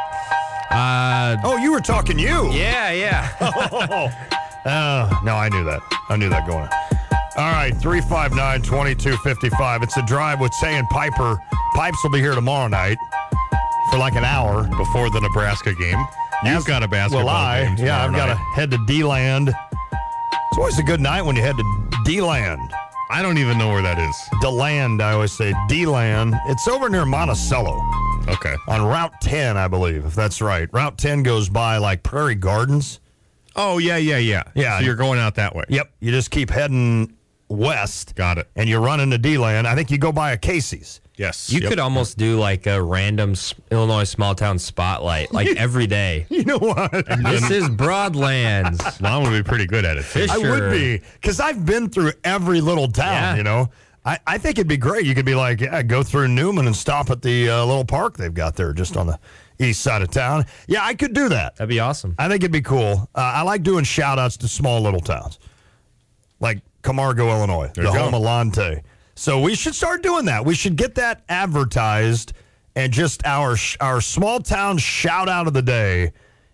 Uh, oh, you were talking you. Yeah, yeah. oh, uh, no, I knew that. I knew that going on. All right, three five nine, two two five five. It's a drive with Say and Piper. Pipes will be here tomorrow night for like an hour before the Nebraska game. You've As, got a basketball well, I, game yeah, I've got to night. head to D-Land. It's always a good night when you head to D-Land. I don't even know where that is. DeLand, I always say D-Land. It's over near Monticello. Okay. On Route ten, I believe, if that's right. Route ten goes by like Prairie Gardens. Oh, yeah, yeah, yeah. Yeah. So you're going out that way. Yep. You just keep heading west. Got it. And you run into D-Land. I think you go by a Casey's. Yes. You yep. could almost do like a random s- Illinois small town spotlight, like every day. You know what? This is Broadlands. Well, I'm going to be pretty good at it. Too. I would be, because I've been through every little town, Yeah. you know. I, I think it'd be great. You could be like, yeah, go through Newman and stop at the uh, little park they've got there just on the east side of town. Yeah, I could do that. That'd be awesome. I think it'd be cool. Uh, I like doing shout-outs to small little towns, like Camargo, Illinois, There the you go. home of Lonte. So we should start doing that. We should get that advertised, and just our sh- our small town shout-out of the day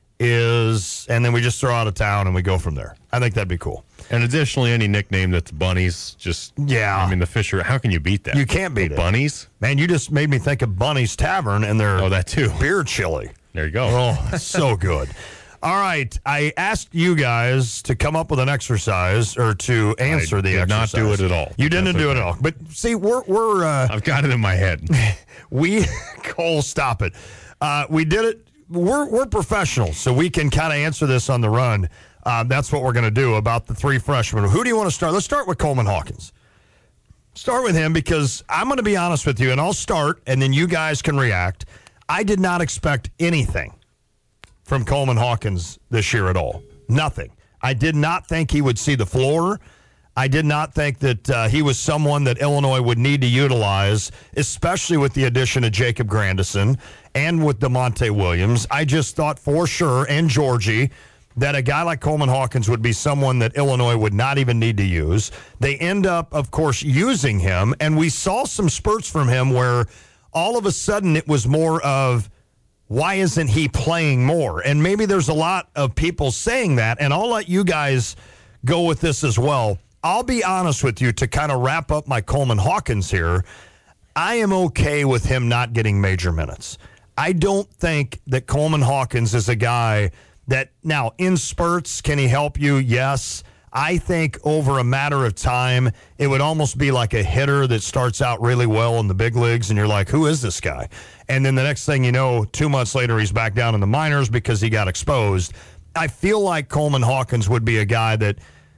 is, and then we just throw out a town and we go from there. I think that'd be cool. And additionally, any nickname that's Bunnies, just, Yeah. I mean, the Fisher, how can you beat that? You can't beat The it. Bunnies? Man, you just made me think of Bunny's Tavern and their Oh, that too. beer chili. There you go. Oh, so good. All right. I asked you guys to come up with an exercise or to answer I the did not exercise. do it at all. You didn't That's do it okay. at all. But see, we're, we're uh, I've got it in my head. we, Cole, stop it. Uh, we did it. We're, we're professionals, so we can kind of answer this on the run. Uh, that's what we're going to do about the three freshmen. Who do you want to start? Let's start with Coleman Hawkins. Start with him because I'm going to be honest with you, and I'll start, and then you guys can react. I did not expect anything from Coleman Hawkins this year at all. Nothing. I did not think he would see the floor. I did not think that uh, he was someone that Illinois would need to utilize, especially with the addition of Jacob Grandison and with DeMonte Williams. I just thought for sure, and Georgie, that a guy like Coleman Hawkins would be someone that Illinois would not even need to use. They end up, of course, using him, and we saw some spurts from him where all of a sudden it was more of, why isn't he playing more? And maybe there's a lot of people saying that, and I'll let you guys go with this as well. I'll be honest with you to kind of wrap up my Coleman Hawkins here. I am okay with him not getting major minutes. I don't think that Coleman Hawkins is a guy that, now, in spurts, can he help you? Yes. I think over a matter of time, it would almost be like a hitter that starts out really well in the big leagues, and you're like, who is this guy? And then the next thing you know, two months later, he's back down in the minors because he got exposed. I feel like Coleman Hawkins would be a guy that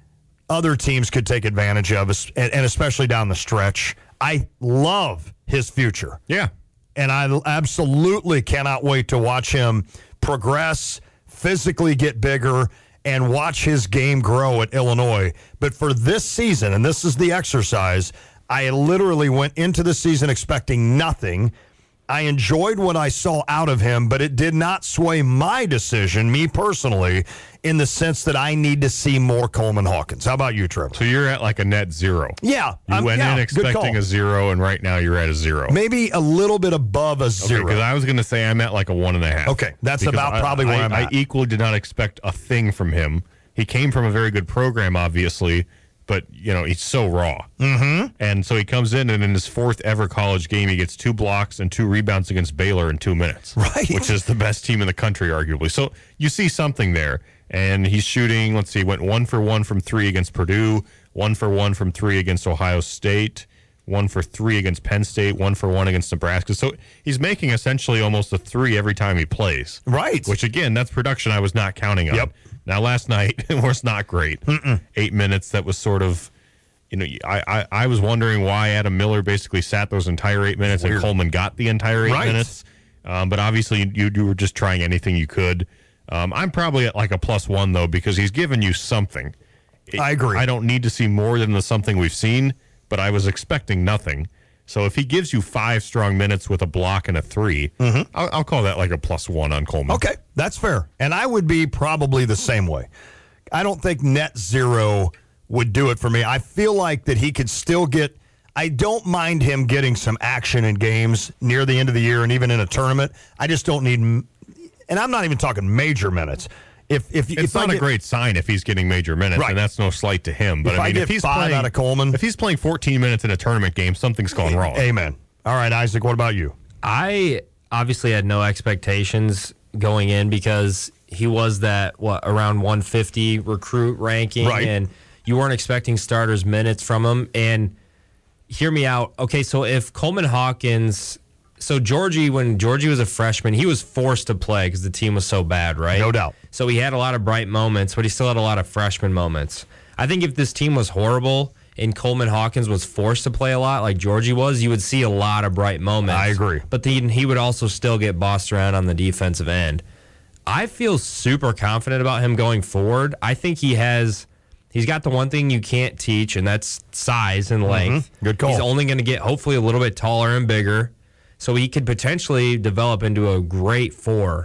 other teams could take advantage of, and especially down the stretch. I love his future. Yeah. And I absolutely cannot wait to watch him progress, physically get bigger, and watch his game grow at Illinois. But for this season, and this is the exercise, I literally went into the season expecting nothing. I enjoyed what I saw out of him, but it did not sway my decision, me personally, in the sense that I need to see more Coleman Hawkins. How about you, Trevor? So you're at like a net zero. Yeah. You um, went yeah, in expecting a zero, and right now you're at a zero. Maybe a little bit above a zero. Because I was going to say I'm at like a one and a half. Okay, that's Because about I, probably where I, I'm I at. equally did not expect a thing from him. He came from a very good program, obviously, but, you know, he's so raw. Mm-hmm. And so he comes in, and in his fourth ever college game, he gets two blocks and two rebounds against Baylor in two minutes. Right. Which is the best team in the country, arguably. So you see something there. And he's shooting, let's see, went one for one from three against Purdue, one for one from three against Ohio State, one for three against Penn State, one for one against Nebraska. So he's making essentially almost a three every time he plays. Right. Which, again, that's production I was not counting on. Yep. Now, last night was not great. Mm-mm. Eight minutes, that was sort of, you know, I, I, I was wondering why Adam Miller basically sat those entire eight minutes and Coleman got the entire eight Right. minutes. Um, but obviously, you, you were just trying anything you could. Um, I'm probably at like a plus one, though, because he's given you something. It, I agree. I don't need to see more than the something we've seen, but I was expecting nothing. So if he gives you five strong minutes with a block and a three, Mhm. I'll, I'll call that like a plus one on Coleman. Okay, that's fair. And I would be probably the same way. I don't think net zero would do it for me. I feel like that he could still get – I don't mind him getting some action in games near the end of the year and even in a tournament. I just don't need – and I'm not even talking major minutes. If if It's if not I a get, great sign if he's getting major minutes, Right. and that's no slight to him. But If I I mean, get if he's five playing out of Coleman, if he's playing fourteen minutes in a tournament game, something's gone wrong. Amen. All right, Isaac, what about you? I obviously had no expectations going in because he was that, what, around one fifty recruit ranking. Right. And you weren't expecting starters minutes from him. And hear me out. Okay, so if Coleman Hawkins... So Georgie, when Georgie was a freshman, he was forced to play because the team was so bad, right? No doubt. So he had a lot of bright moments, but he still had a lot of freshman moments. I think if this team was horrible and Coleman Hawkins was forced to play a lot like Georgie was, you would see a lot of bright moments. I agree. But then he would also still get bossed around on the defensive end. I feel super confident about him going forward. I think he has... He's got the one thing you can't teach, and that's size and length. Mm-hmm. Good call. He's only going to get hopefully a little bit taller and bigger. So he could potentially develop into a great four.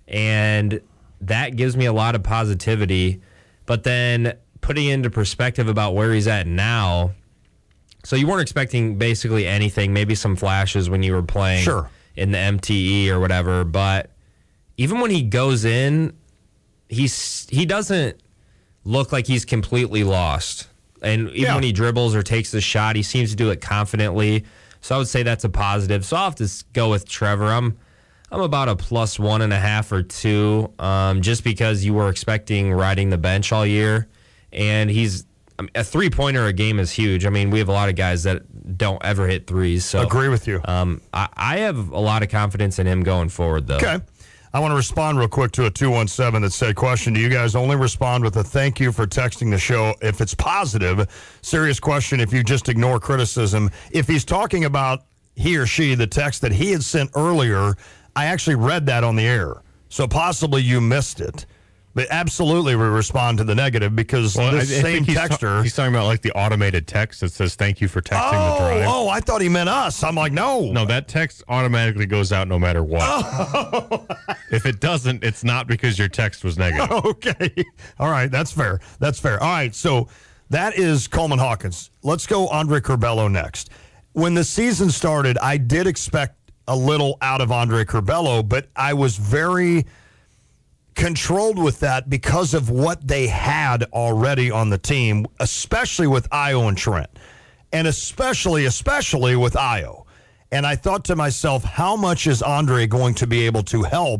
And that gives me a lot of positivity. But then putting into perspective about where he's at now, so you weren't expecting basically anything, maybe some flashes when you were playing Sure. in the M T E or whatever. But even when he goes in, he's he doesn't look like he's completely lost. And even Yeah. when he dribbles or takes the shot, he seems to do it confidently. So I would say that's a positive. So I'll have to go with Trevor. I'm I'm about a plus one and a half or two, um, just because you were expecting riding the bench all year. And he's I mean, a three-pointer a game is huge. I mean, we have a lot of guys that don't ever hit threes. So Agree with you. Um, I, I have a lot of confidence in him going forward, though. Okay. I want to respond real quick to a two one seven that said, question, do you guys only respond with a thank you for texting the show if it's positive? Serious question if you just ignore criticism. If he's talking about he or she, the text that he had sent earlier, I actually read that on the air. So possibly you missed it. But absolutely we respond to the negative because Well, I- this I same think he's ta- texter... he's talking about like the automated text that says thank you for texting oh, the drive. oh, I thought he meant us. I'm like, no. No, that text automatically goes out no matter what. Oh. If it doesn't, it's not because your text was negative. Okay. All right. That's fair. That's fair. All right. So that is Coleman Hawkins. Let's go Andre Curbelo next. When the season started, I did expect a little out of Andre Curbelo, but I was very controlled with that because of what they had already on the team, especially with Io and Trent, and especially, especially with Io. And I thought to myself, how much is Andre going to be able to help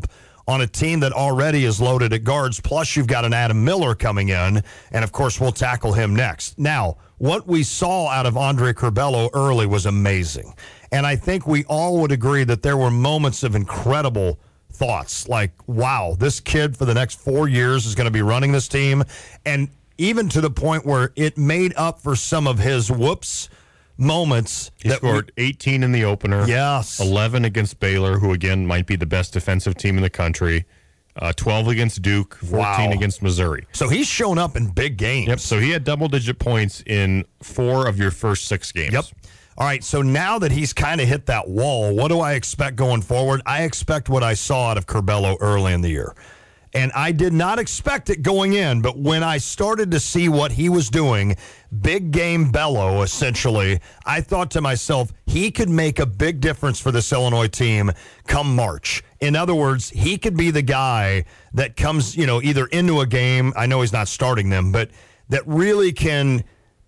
on a team that already is loaded at guards. Plus, you've got an Adam Miller coming in, and of course, we'll tackle him next. Now, what we saw out of Andre Curbelo early was amazing. And I think we all would agree that there were moments of incredible thoughts like, wow, this kid for the next four years is going to be running this team. And even to the point where it made up for some of his whoops moments. He that scored we, eighteen in the opener. Yes. eleven against Baylor, who, again, might be the best defensive team in the country. Uh, twelve against Duke, fourteen wow. against Missouri. So he's shown up in big games. Yep, so he had double-digit points in four of your first six games. Yep. All right, so now that he's kind of hit that wall, what do I expect going forward? I expect what I saw out of Curbelo early in the year. And I did not expect it going in, but when I started to see what he was doing, big game Bello, essentially, I thought to myself, he could make a big difference for this Illinois team come March. In other words, he could be the guy that comes, you know, either into a game, I know he's not starting them, but that really can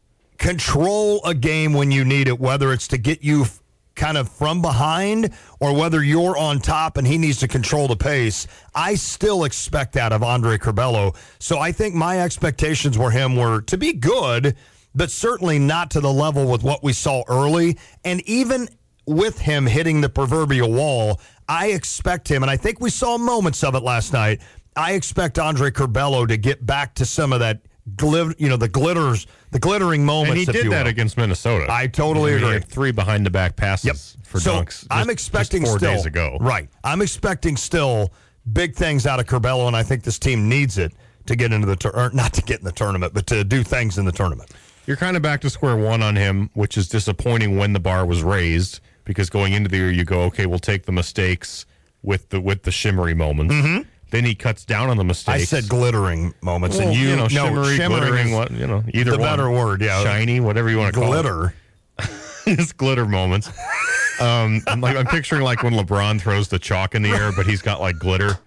control a game when you need it, whether it's to get you kind of from behind or whether you're on top and he needs to control the pace. I still expect that of Andre Curbelo. So I think my expectations for him were to be good, but certainly not to the level with what we saw early. And even with him hitting the proverbial wall, I expect him, and I think we saw moments of it last night, I expect Andre Curbelo to get back to some of that Glit, you know, the glitters, the glittering moments. And he did that will. against Minnesota. I totally I mean, agree. He had three behind the back passes yep. for so dunks. Just, I'm expecting just four still, days ago. Right. I'm expecting still big things out of Curbelo, and I think this team needs it to get into the tur- or not to get in the tournament, but to do things in the tournament. You're kind of back to square one on him, which is disappointing when the bar was raised, because going into the year you go, okay, we'll take the mistakes with the with the shimmery moments. Mm-hmm. Then he cuts down on the mistakes. I said glittering moments, well, and you, you know, no, shimmery, shimmering glittering, is what you know, either the one. better word, yeah, shiny, whatever you want to call it. Glitter. It's glitter moments. Um, I'm like I'm picturing like when LeBron throws the chalk in the air, but he's got like glitter.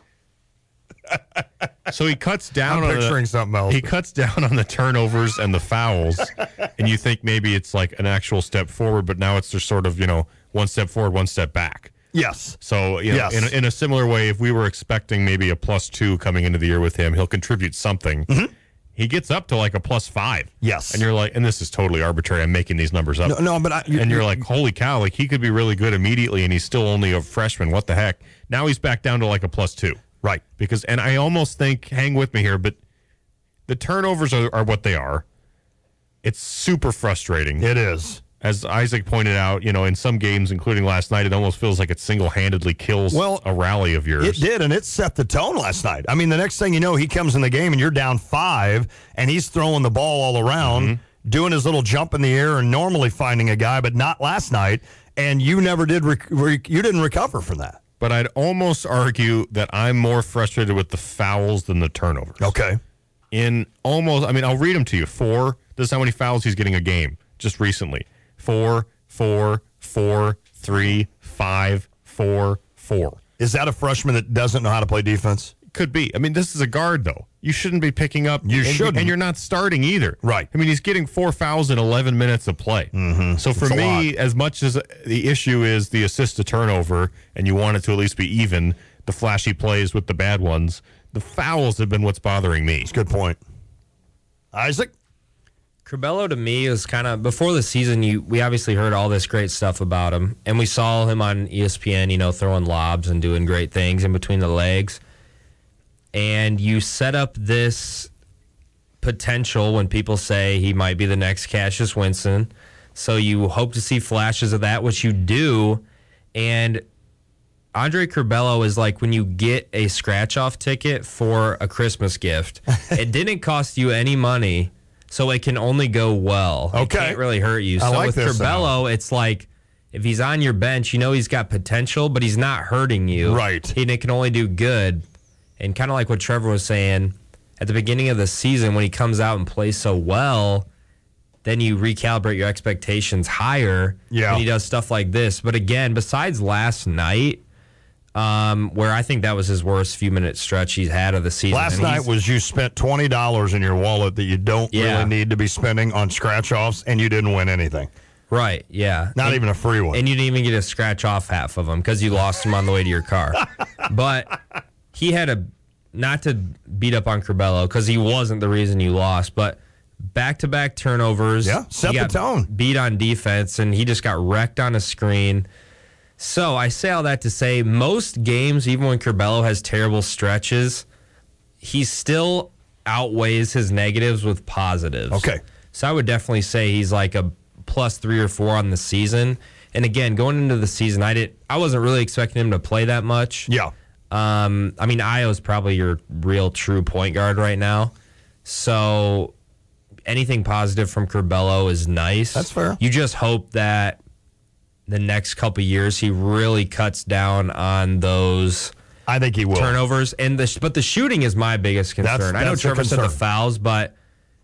So he cuts down. I'm on picturing the, something else. He cuts down on the turnovers and the fouls, and you think maybe it's like an actual step forward, but now it's just sort of you know one step forward, one step back. Yes. So, you know, yes. in, a, in a similar way, if we were expecting maybe a plus two coming into the year with him, he'll contribute something. Mm-hmm. He gets up to like a plus five. Yes. And you're like, and this is totally arbitrary. I'm making these numbers up. No, no but I, and you're, you're like, holy cow, like he could be really good immediately, and he's still only a freshman. What the heck? Now he's back down to like a plus two. Right. Because, and I almost think, hang with me here, but the turnovers are, are what they are. It's super frustrating. It is. As Isaac pointed out, you know, in some games, including last night, it almost feels like it single-handedly kills well, a rally of yours. It did, and it set the tone last night. I mean, the next thing you know, he comes in the game, and you're down five, and he's throwing the ball all around, mm-hmm. doing his little jump in the air and normally finding a guy, but not last night, and you never did rec- rec- you didn't recover from that. But I'd almost argue that I'm more frustrated with the fouls than the turnovers. Okay. In almost, I mean, I'll read them to you. Four, this is how many fouls he's getting a game just recently. Four, four, four, three, five, four, four. Is that a freshman that doesn't know how to play defense? Could be. I mean, this is a guard, though. You shouldn't be picking up. You and, shouldn't. And you're not starting either. Right. I mean, he's getting four fouls in eleven minutes of play. Mm-hmm. So for It's a me, lot. as much as the issue is the assist to turnover, and you want it to at least be even, the flashy plays with the bad ones, the fouls have been what's bothering me. That's a good point. Isaac? Curbelo to me is kind of before the season. You we obviously heard all this great stuff about him, and we saw him on E S P N, you know, throwing lobs and doing great things in between the legs. And you set up this potential when people say he might be the next Cassius Winston. So you hope to see flashes of that, which you do. And Andre Curbelo is like when you get a scratch-off ticket for a Christmas gift. It didn't cost you any money, so it can only go well. Okay. It can't really hurt you. I so like with this Curbelo, it's like if he's on your bench, you know he's got potential, but he's not hurting you. Right. And it can only do good. And kind of like what Trevor was saying, at the beginning of the season when he comes out and plays so well, then you recalibrate your expectations higher yeah. when he does stuff like this. But again, besides last night, um, where I think that was his worst few-minute stretch he's had of the season. Last and night was you spent twenty dollars in your wallet that you don't Yeah. really need to be spending on scratch-offs, and you didn't win anything. Right, yeah. Not and, even a free one. And you didn't even get to scratch off half of them because you lost them on the way to your car. But he had a, not to beat up on Curbelo because he wasn't the reason you lost, but back-to-back turnovers. Yeah, set he the got tone. Beat on defense, and he just got wrecked on a screen. So I say all that to say most games, even when Curbelo has terrible stretches, he still outweighs his negatives with positives. Okay. So I would definitely say he's like a plus three or four on the season. And again, going into the season, I didn't, I wasn't really expecting him to play that much. Yeah. Um, I mean, Ayo's probably your real true point guard right now. So anything positive from Curbelo is nice. That's fair. You just hope that the next couple of years he really cuts down on those I think he will. turnovers. And the but the shooting is my biggest concern. That's- I know that's the Trevor said the concern. fouls, but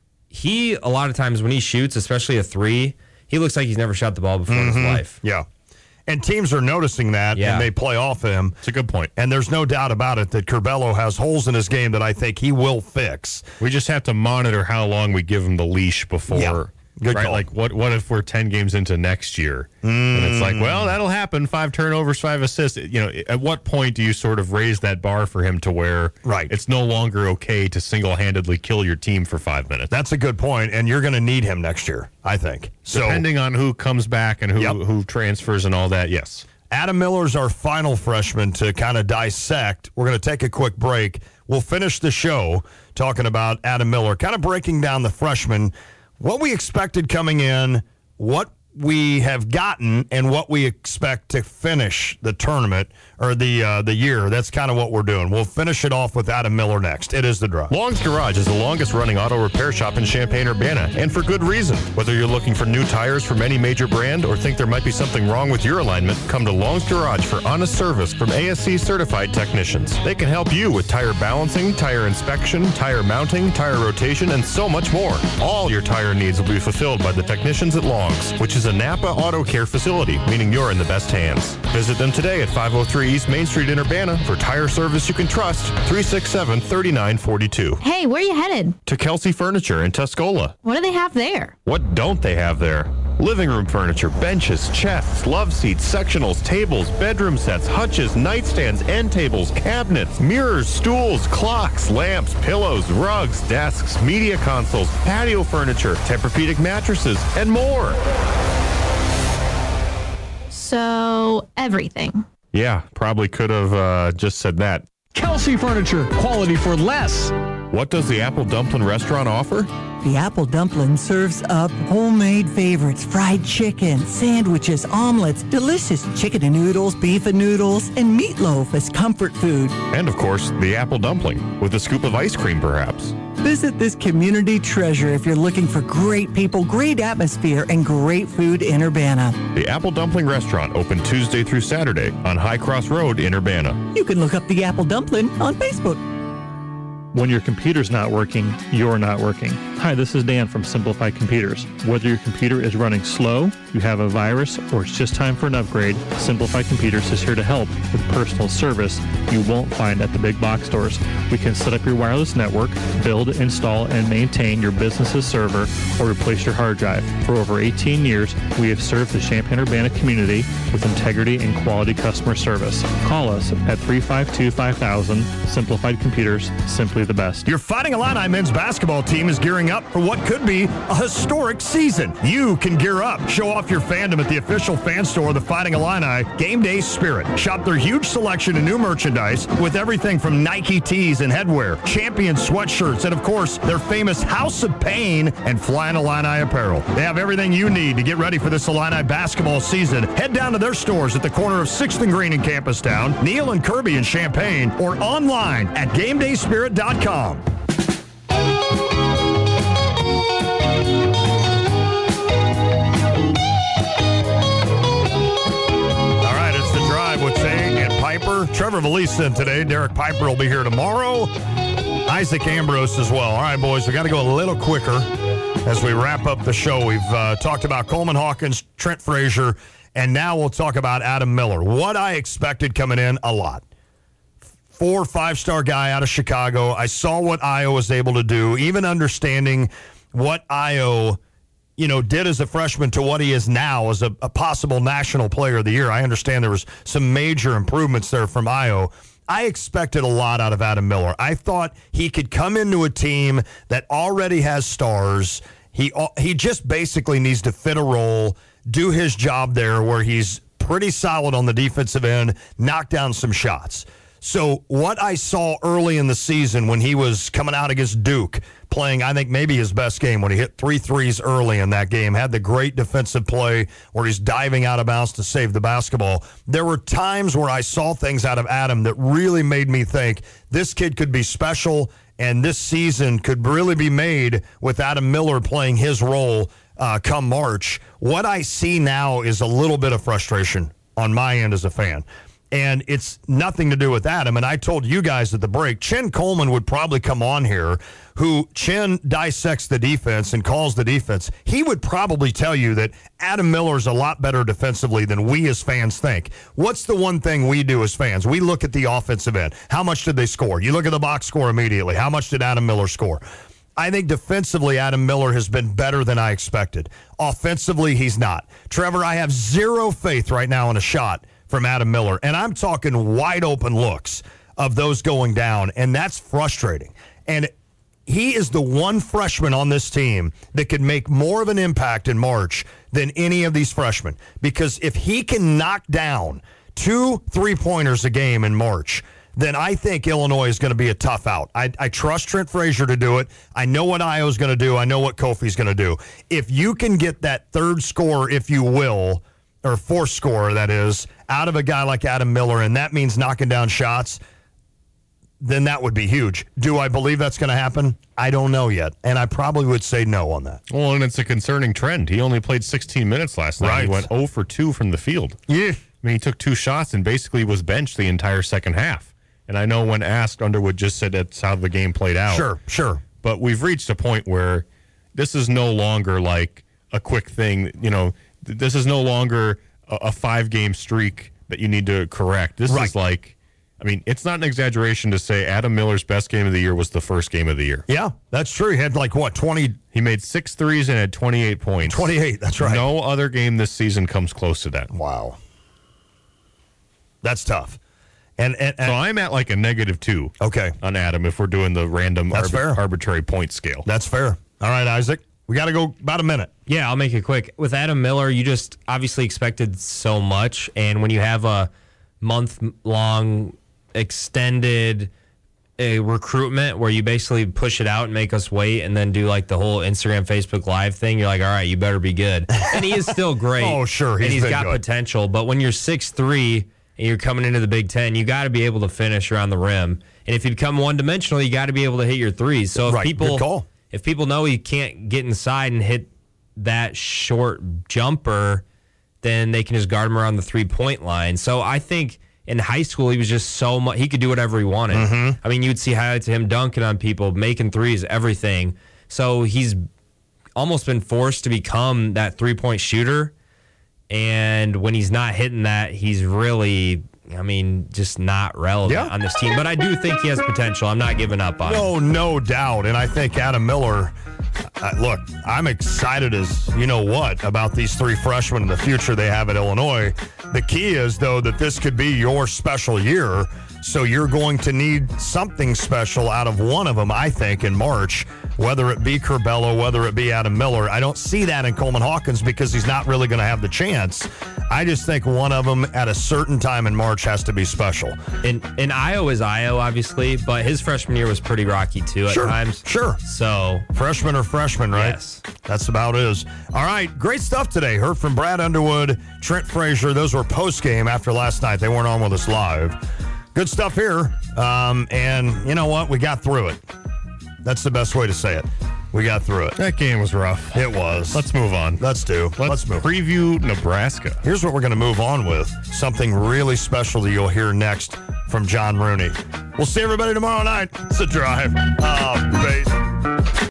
he a lot of times when he shoots, especially a three, he looks like he's never shot the ball before in his Mhm. life. Yeah. And teams are noticing that, Yeah. and they play off him. It's a good point. And there's no doubt about it that Curbelo has holes in his game that I think he will fix. We just have to monitor how long we give him the leash before. Yeah. Good right? call. Like, what what if we're ten games into next year? And it's like, well, that'll happen. Five turnovers, five assists. You know, at what point do you sort of raise that bar for him to where Right. it's no longer okay to single-handedly kill your team for five minutes? That's a good point, and you're going to need him next year, I think. So Depending on who comes back and who, Yep. who transfers and all that, yes. Adam Miller's our final freshman to kind of dissect. We're going to take a quick break. We'll finish the show talking about Adam Miller, kind of breaking down the freshman, what we expected coming in, what we have gotten, and what we expect to finish the tournament or the uh, the year. That's kind of what we're doing. We'll finish it off with Adam Miller next. It is The Drive. Long's Garage is the longest running auto repair shop in Champaign-Urbana, and for good reason. Whether you're looking for new tires from any major brand or think there might be something wrong with your alignment, come to Long's Garage for honest service from A S C certified technicians. They can help you with tire balancing, tire inspection, tire mounting, tire rotation, and so much more. All your tire needs will be fulfilled by the technicians at Long's, which is a Napa Auto Care facility, meaning you're in the best hands. Visit them today at five oh three East Main Street in Urbana for tire service you can trust. three six seven, three nine four two. Hey, where are you headed? To Kelsey Furniture in Tuscola. What do they have there? What don't they have there? Living room furniture, benches, chests, love seats, sectionals, tables, bedroom sets, hutches, nightstands, end tables, cabinets, mirrors, stools, clocks, lamps, pillows, rugs, desks, media consoles, patio furniture, Tempur-Pedic mattresses, and more. So, everything. Yeah, probably could have uh, just said that. Kelsey Furniture, quality for less. What does the Apple Dumpling Restaurant offer? The Apple Dumpling serves up homemade favorites, fried chicken, sandwiches, omelets, delicious chicken and noodles, beef and noodles, and meatloaf as comfort food. And, of course, the Apple Dumpling, with a scoop of ice cream, perhaps. Visit this community treasure if you're looking for great people, great atmosphere, and great food in Urbana. The Apple Dumpling Restaurant, open Tuesday through Saturday on High Cross Road in Urbana. You can look up the Apple Dumpling on Facebook. When your computer's not working, you're not working. Hi, this is Dan from Simplified Computers. Whether your computer is running slow, you have a virus, or it's just time for an upgrade, Simplified Computers is here to help with personal service you won't find at the big box stores. We can set up your wireless network, build, install, and maintain your business's server, or replace your hard drive. For over eighteen years, we have served the Champaign-Urbana community with integrity and quality customer service. Call us at three five two, five thousand. Simplified Computers, simply the best. Your Fighting Illini men's basketball team is gearing up for what could be a historic season. You can gear up. Show off your fandom at the official fan store of the Fighting Illini, Game Day Spirit. Shop their huge selection of new merchandise with everything from Nike tees and headwear, Champion sweatshirts, and of course, their famous House of Pain and Flying Illini apparel. They have everything you need to get ready for this Illini basketball season. Head down to their stores at the corner of sixth and Green in Campustown, Neal and Kirby in Champaign, or online at game day spirit dot com. All right, it's The Drive with Zane and Piper. Trevor Valise in today. Derek Piper will be here tomorrow. Isaac Ambrose as well. All right, boys, we got to go a little quicker as we wrap up the show. We've uh, talked about Coleman Hawkins, Trent Frazier, and now we'll talk about Adam Miller. What I expected coming in, a lot. Four, five-star guy out of Chicago. I saw what Ayo was able to do, even understanding what Ayo, you know, did as a freshman to what he is now as a, a possible national player of the year. I understand there was some major improvements there from Io. I expected a lot out of Adam Miller. I thought he could come into a team that already has stars. He he just basically needs to fit a role, do his job there where he's pretty solid on the defensive end, knock down some shots. So what I saw early in the season when he was coming out against Duke, playing, I think, maybe his best game when he hit three threes early in that game, had the great defensive play where he's diving out of bounds to save the basketball. There were times where I saw things out of Adam that really made me think this kid could be special, and this season could really be made with Adam Miller playing his role uh, come March. What I see now is a little bit of frustration on my end as a fan. And it's nothing to do with Adam. And I told you guys at the break, Chin Coleman would probably come on here, who Chin dissects the defense and calls the defense. He would probably tell you that Adam Miller's a lot better defensively than we as fans think. What's the one thing we do as fans? We look at the offensive end. How much did they score? You look at the box score immediately. How much did Adam Miller score? I think defensively, Adam Miller has been better than I expected. Offensively, he's not. Trevor, I have zero faith right now in a shot from Adam Miller, and I'm talking wide open looks of those going down, and that's frustrating. And he is the one freshman on this team that could make more of an impact in March than any of these freshmen, because if he can knock down two three-pointers a game in March, then I think Illinois is going to be a tough out. I, I trust Trent Frazier to do it. I know what Io's going to do. I know what Kofi's going to do. If you can get that third score, if you will, or fourth scorer, that is, out of a guy like Adam Miller, and that means knocking down shots, then that would be huge. Do I believe that's going to happen? I don't know yet, and I probably would say no on that. Well, and it's a concerning trend. He only played sixteen minutes last night. Right. He went zero for two from the field. Yeah. I mean, he took two shots and basically was benched the entire second half. And I know when asked, Underwood just said that's how the game played out. Sure, sure. But we've reached a point where this is no longer like a quick thing. You know, th- this is no longer a, a five-game streak that you need to correct. This Right. is like, I mean, it's not an exaggeration to say Adam Miller's best game of the year was the first game of the year. Yeah, that's true. He had like, what, twenty? He made six threes and had twenty-eight points. twenty-eight, that's right. No other game this season comes close to that. Wow. That's tough. And, and, and so I'm at like a negative two. Okay. On Adam if we're doing the random That's fair. arbitrary point scale. That's fair. All right, Isaac. We got to go about a minute. Yeah, I'll make it quick. With Adam Miller, you just obviously expected so much. And when you have a month-long extended a recruitment where you basically push it out and make us wait and then do like the whole Instagram, Facebook Live thing, you're like, all right, you better be good. And he is still great. Oh, sure. He's and he's been got good. potential. But when you're six three and you're coming into the Big Ten, you got to be able to finish around the rim. And if you become one-dimensional, you got to be able to hit your threes. So if Right. people Good call. if people know he can't get inside and hit that short jumper, then they can just guard him around the three-point line. So I think in high school, he was just so much, he could do whatever he wanted. Mm-hmm. I mean, you'd see highlights of him dunking on people, making threes, everything. So he's almost been forced to become that three-point shooter. And when he's not hitting that, he's really, I mean, just not relevant Yeah. on this team. But I do think he has potential. I'm not giving up on him. No, no doubt. And I think Adam Miller, uh, look, I'm excited as you know what about these three freshmen in the future they have at Illinois. The key is, though, that this could be your special year. So you're going to need something special out of one of them, I think, in March, whether it be Curbelo, whether it be Adam Miller. I don't see that in Coleman Hawkins because he's not really going to have the chance. I just think one of them at a certain time in March has to be special. And, and Io is Io, obviously, but his freshman year was pretty rocky, too, at Sure, times. sure. So, Freshman or freshman, right? Yes. That's about is. All right, great stuff today. Heard from Brad Underwood, Trent Frazier. Those were post-game after last night. They weren't on with us live. Good stuff here. Um, and you know what? We got through it. That's the best way to say it. We got through it. That game was rough. It was. Let's move on. Let's do. Let's, Let's move. preview Nebraska. Here's what we're going to move on with. Something really special that you'll hear next from John Rooney. We'll see everybody tomorrow night. It's a drive. Oh, base.